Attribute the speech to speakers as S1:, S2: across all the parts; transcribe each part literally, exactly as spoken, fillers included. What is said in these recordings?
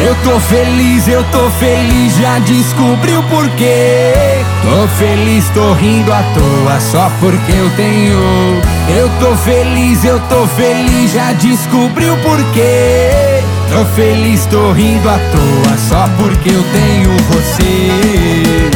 S1: Eu tô feliz, eu tô feliz, já descobri o porquê. Tô feliz, tô rindo à toa só porque eu tenho. Eu tô feliz, eu tô feliz, já descobri o porquê. Tô feliz, tô rindo à toa só porque eu tenho você.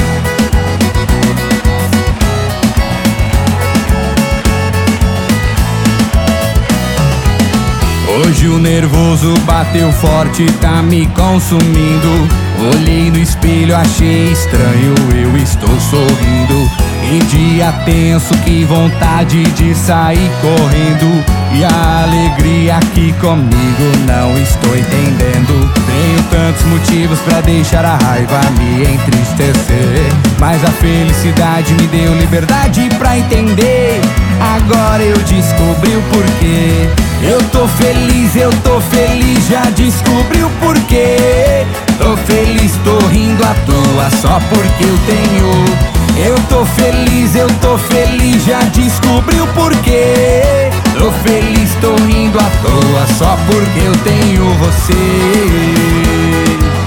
S1: Hoje o nervoso bateu forte, tá me consumindo. Olhei no espelho, achei estranho, eu estou sorrindo. Em dia tenso, que vontade de sair correndo. E a alegria aqui comigo não estou entendendo. Tenho tantos motivos pra deixar a raiva me entristecer, mas a felicidade me deu liberdade pra entender. Agora eu descobri o porquê. Eu tô feliz, eu tô feliz, já descobri o porquê. Tô feliz, tô rindo à toa só porque eu tenho. Eu tô feliz, eu tô feliz, já descobri o porquê. Tô feliz, tô rindo à toa só porque eu tenho você.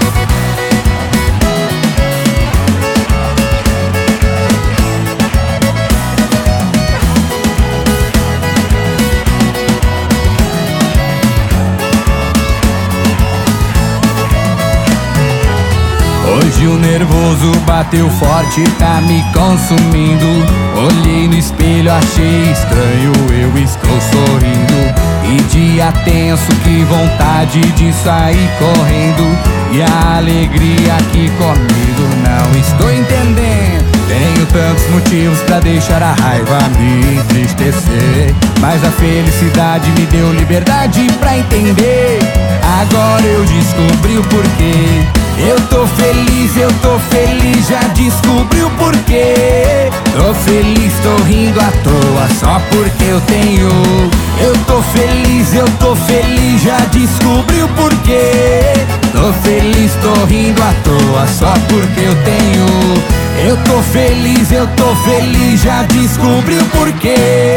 S1: Hoje o nervoso bateu forte, tá me consumindo. Olhei no espelho, achei estranho, eu estou sorrindo. E dia tenso, que vontade de sair correndo. E a alegria aqui comigo não estou entendendo. Tenho tantos motivos pra deixar a raiva me entristecer, mas a felicidade me deu liberdade pra entender. Agora eu descobri o porquê. Eu tô feliz, eu tô feliz, já descobri o porquê. Tô feliz, tô rindo à toa só porque eu tenho. Eu tô feliz, eu tô feliz, já descobri o porquê. Tô feliz, tô rindo à toa só porque eu tenho. Eu tô feliz, eu tô feliz, já descobri o porquê.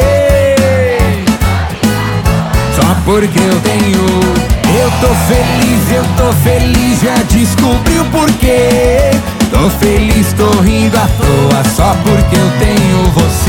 S1: Só porque eu tenho. Eu tô feliz, eu tô feliz, já descobri o porquê. Tô feliz, tô rindo à toa só porque eu tenho você.